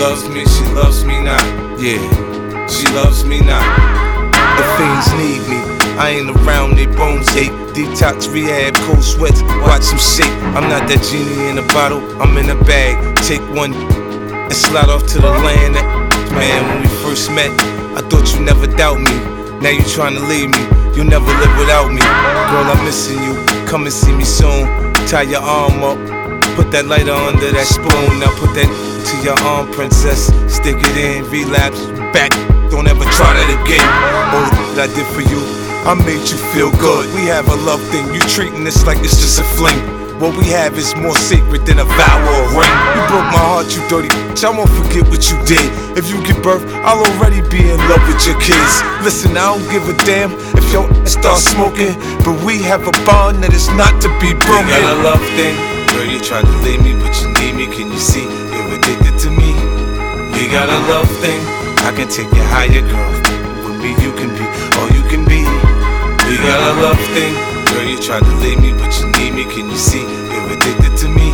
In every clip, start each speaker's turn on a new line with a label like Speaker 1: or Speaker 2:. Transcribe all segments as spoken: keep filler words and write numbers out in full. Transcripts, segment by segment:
Speaker 1: loves me, she loves me not. Yeah, she loves me not. The fiends need me, I ain't around, they bones ache. Detox, rehab, cold sweats, watch them shake. I'm not that genie in a bottle, I'm in a bag. Take one and slide off to the land. Man, when we first met, I thought you never doubt me. Now you tryna leave me, you'll never live without me. Girl, I'm missing you, come and see me soon. Tie your arm up, put that lighter under that spoon. Now put that to your arm, princess. Stick it in, relapse, back. Don't ever try that again. All the that I did for you, I made you feel good. We have a love thing, you treating this like it's just a fling. What we have is more sacred than a vow or a ring. You broke my heart, you dirty bitch, I won't forget what you did. If you give birth, I'll already be in love with your kids. Listen, I don't give a damn if your ass start smoking, but we have a bond that is not to be broken. We got a love thing, girl, you tried to leave me, but you need me, can you see? You're addicted to me. We got a love thing, I can take you higher, girl. With me you can be all you can be. We got a love thing, girl, you tried to leave me, but you need me, can you see? You're addicted to me.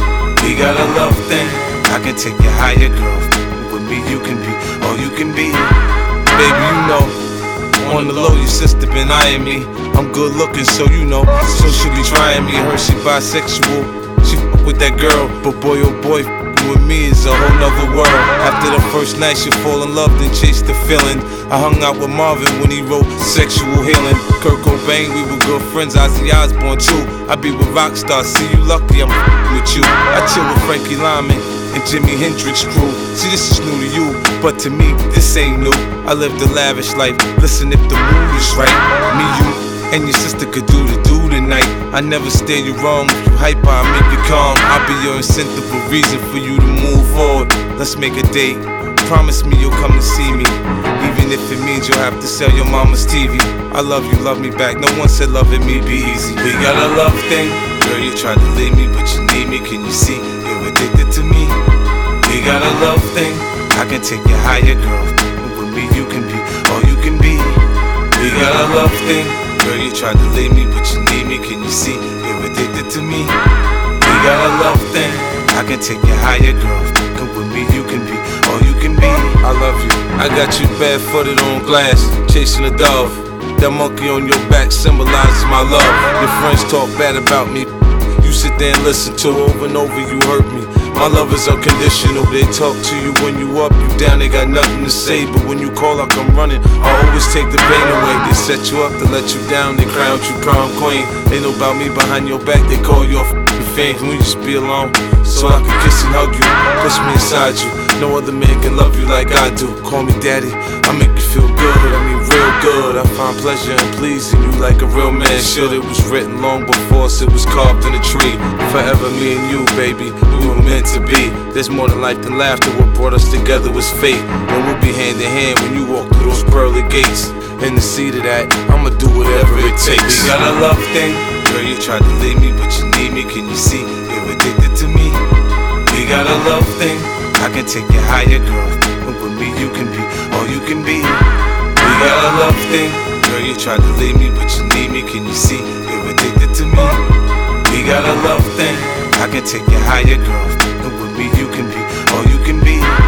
Speaker 1: We got a love thing, I can take you higher, girl. With me you can be all you can be. Baby, you know, on the low, your sister been eyeing me. I'm good looking, so you know, so she be trying me. Her, she bisexual, she fuck with that girl, but boy, oh boy, with me is a whole nother world. After the first night, she fall in love, then chase the feeling. I hung out with Marvin when he wrote Sexual Healing. Kurt Cobain, we were good friends, Ozzy Osbourne too. I be with Rockstar, see you lucky, I'm with you. I chill with Frankie Lyman and Jimi Hendrix crew. See, this is new to you, but to me, this ain't new. I live the lavish life, listen if the mood is right. Me, you, and your sister could do the do tonight. I never steer you wrong, if you hyper, I make you calm. I'll be your incentive, a reason for you to move forward. Let's make a date, promise me you'll come to see me. Even if it means you'll have to sell your mama's T V. I love you, love me back, no one said loving me be easy. We got a love thing, girl, you tried to leave me, but you need me, can you see? You're addicted to me. We got a love thing, I can take you higher, girl. With me you can be all you can be. We got a love thing, girl, you tried to leave me, but you need me, can you see? You're addicted to me. We got a love thing, I can take you higher, girl. Come with me, you can be all you can be. I love you, I got you barefooted on glass, chasing a dove. That monkey on your back symbolizes my love. Your friends talk bad about me, you sit there and listen to over and over, you hurt me. My love is unconditional, they talk to you when you up, you down, they got nothing to say. But when you call, I come running, I always take the pain away. They set you up to let you down, they crown you prom queen. They know about me behind your back, they call you a f***ing fan. Can we just be alone, so I can kiss and hug you, push me inside you. No other man can love you like I do. Call me daddy, I make you feel good, I mean real good. I find pleasure in pleasing you like a real man should. It was written long before us, it was carved in a tree. Forever me and you, baby, we were meant to be. There's more than life than laughter, what brought us together was fate. And we'll be hand in hand when you walk through those pearly gates. In the seat of that, I'ma do whatever it takes. We got a love thing, girl, you tried to leave me, but you need me, can you see? You're addicted to me. We got a love thing, I can take you higher, girl. And with me you can be all you can be. We got a love thing, girl, you tried to leave me, but you need me, can you see? You're addicted to me. We got a love thing, I can take you higher, girl. And with me you can be all you can be.